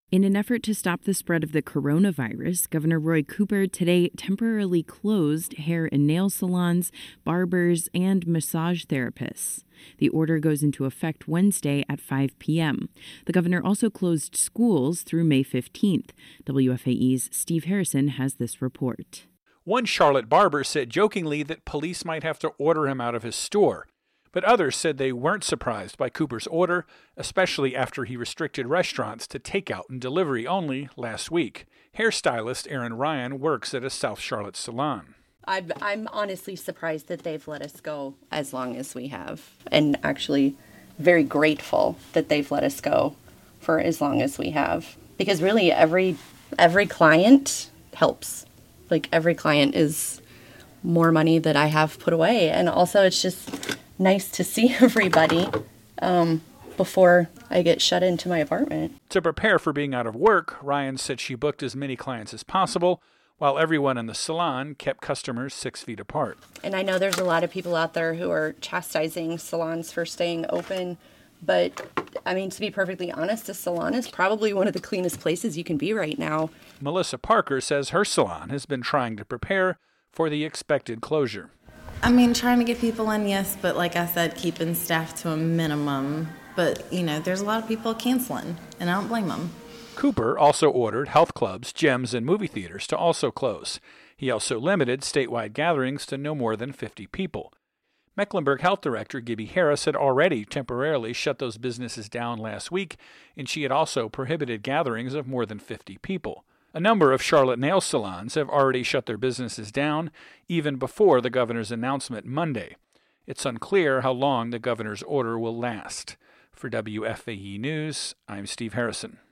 In an effort to stop the spread of the coronavirus, Governor Roy Cooper today temporarily closed hair and nail salons, barbers, and massage therapists. The order goes into effect Wednesday at 5 p.m. The governor also closed schools through May 15th. WFAE's Steve Harrison has this report. One Charlotte barber said jokingly that police might have to order him out of his store. But others said they weren't surprised by Cooper's order, especially after he restricted restaurants to takeout and delivery only last week. Hairstylist Erin Ryan works at a South Charlotte salon. I'm honestly surprised that they've let us go as long as we have, and actually very grateful that they've let us go for as long as we have. Because really every client helps. Like every client is more money that I have put away, and also it's just nice to see everybody before I get shut into my apartment. To prepare for being out of work, Ryan said she booked as many clients as possible, while everyone in the salon kept customers 6 feet apart. And I know there's a lot of people out there who are chastising salons for staying open, but I mean, to be perfectly honest, a salon is probably one of the cleanest places you can be right now. Melissa Parker says her salon has been trying to prepare for the expected closure. I mean, trying to get people in, yes, but like I said, keeping staff to a minimum. But, there's a lot of people canceling, and I don't blame them. Cooper also ordered health clubs, gyms, and movie theaters to also close. He also limited statewide gatherings to no more than 50 people. Mecklenburg Health Director Gibby Harris had already temporarily shut those businesses down last week, and she had also prohibited gatherings of more than 50 people. A number of Charlotte nail salons have already shut their businesses down, even before the governor's announcement Monday. It's unclear how long the governor's order will last. For WFAE News, I'm Steve Harrison.